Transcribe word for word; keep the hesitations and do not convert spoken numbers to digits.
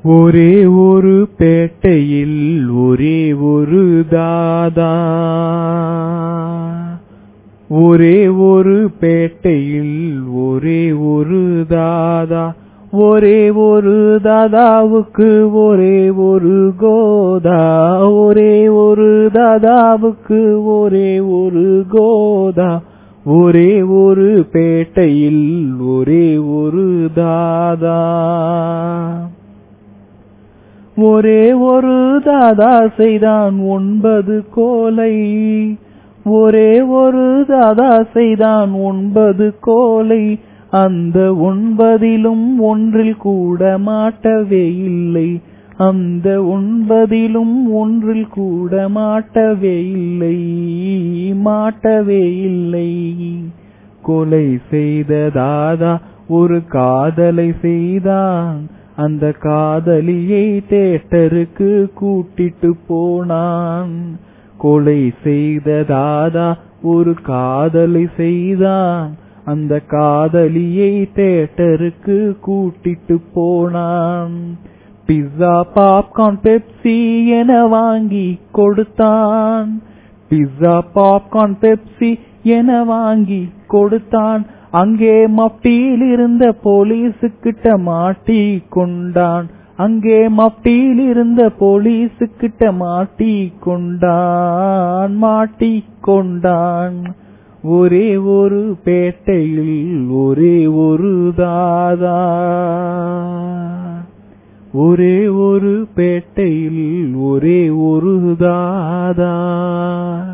ஒரே ஒரு பேட்டையில் ஒரே ஒரு தாதா, ஒரே ஒரு பேட்டையில் ஒரே ஒரு தாதா, ஒரே ஒரு தாதாவுக்கு ஒரே ஒரு கோதா, ஒரே ஒரு தாதாவுக்கு ஒரே ஒரு கோதா, ஒரே ஒரு பேட்டையில் ஒரே ஒரு தாதா. ஒரே ஒரு தாதா செய்தான் ஒன்பது கோலை, ஒரே ஒரு தாதா செய்தான் ஒன்பது கோலை, அந்த ஒன்பதிலும் ஒன்றில் கூட மாட்டவே இல்லை, அந்த ஒன்பதிலும் ஒன்றில் கூட மாட்டவே இல்லை, மாட்டவே இல்லை. கொலை செய்த தாதா ஒரு காதலை செய்தான், அந்த காதலியை தேட்டருக்கு கூட்டிட்டு போனான். கொலை செய்த தாதா ஒரு காதலை செய்தான், அந்த காதலியை தேட்டருக்கு கூட்டிட்டு போனான். பிஸ்ஸா பாப்கார்ன் பெப்சி என வாங்கி கொடுத்தான், பிஸ்ஸா பாப்கார்ன் பெப்சி என வாங்கி கொடுத்தான். அங்கே மப்டியில் இருந்த போலீஸுக்கிட்ட மாட்டி கொண்டான், அங்கே மப்டியில் இருந்த போலீஸுக்கிட்ட மாட்டி கொண்டான், மாட்டி கொண்டான். ஒரே ஒரு பேட்டையில் ஒரே ஒரு தாதா, ஒரே ஒரு பேட்டையில் ஒரே ஒரு தாதா.